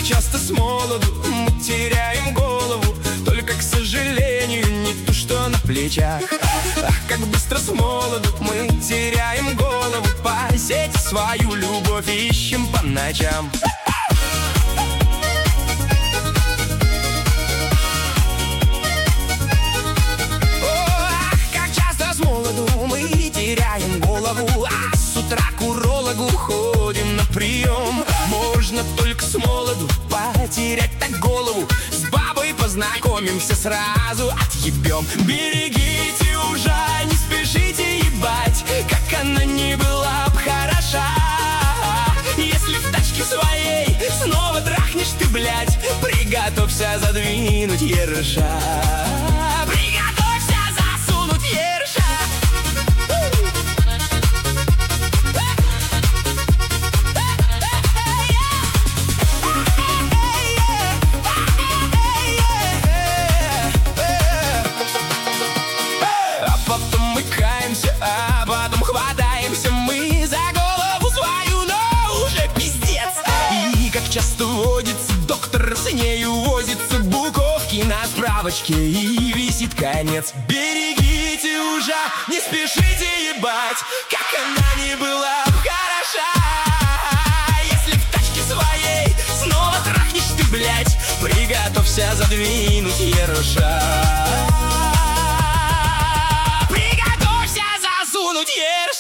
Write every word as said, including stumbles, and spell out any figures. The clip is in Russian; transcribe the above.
часто с молоду мы теряем голову, только, к сожалению, не ту, что на плечах. Ах, как быстро с молоду мы теряем голову, по сети свою любовь ищем по ночам. Теряем голову, а с утра к урологу ходим на прием. Можно только с молоду потерять так голову, с бабой познакомимся, сразу отъебем. Берегите уже, не спешите ебать, как она не была б хороша. Если в тачке своей снова трахнешь ты, блядь, приготовься задвинуть ерша. А потом хватаемся мы за голову свою, но уже пиздец. И как часто водится, доктор с нею возится, буковки на справочке и висит конец. Берегите уже, не спешите ебать, как она не была б хороша. Если в тачке своей снова трахнешь ты, блядь, приготовься задвинуть ерша. Years